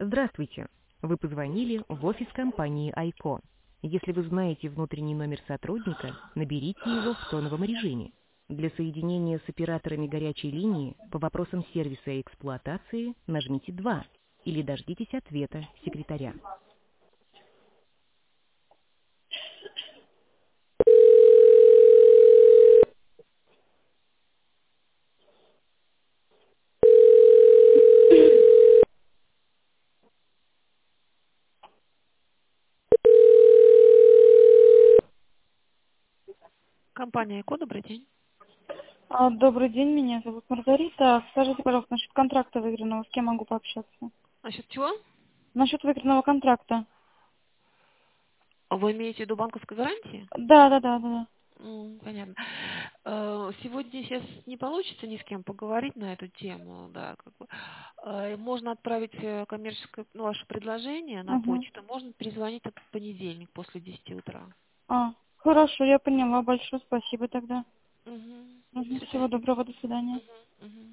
Здравствуйте. Вы позвонили в офис компании Айко. Если вы знаете внутренний номер сотрудника, наберите его в тоновом режиме. Для соединения с операторами горячей линии по вопросам сервиса и эксплуатации нажмите 2 или дождитесь ответа секретаря. Компания Айко, добрый день. Добрый день, меня зовут Маргарита. Скажите, пожалуйста, насчет контракта выигранного, с кем могу пообщаться? Насчет чего? Насчет выигранного контракта. Вы имеете в виду банковской гарантии? Да. Понятно. Сегодня сейчас не получится ни с кем поговорить на эту тему, да, как бы. Можно отправить коммерческое, ваше предложение на Угу. почту, можно перезвонить в понедельник после 10 утра. Хорошо, я поняла. Большое спасибо тогда. Угу. Мгм. Все, Всего спасибо. доброго, до свидания. Угу. Угу.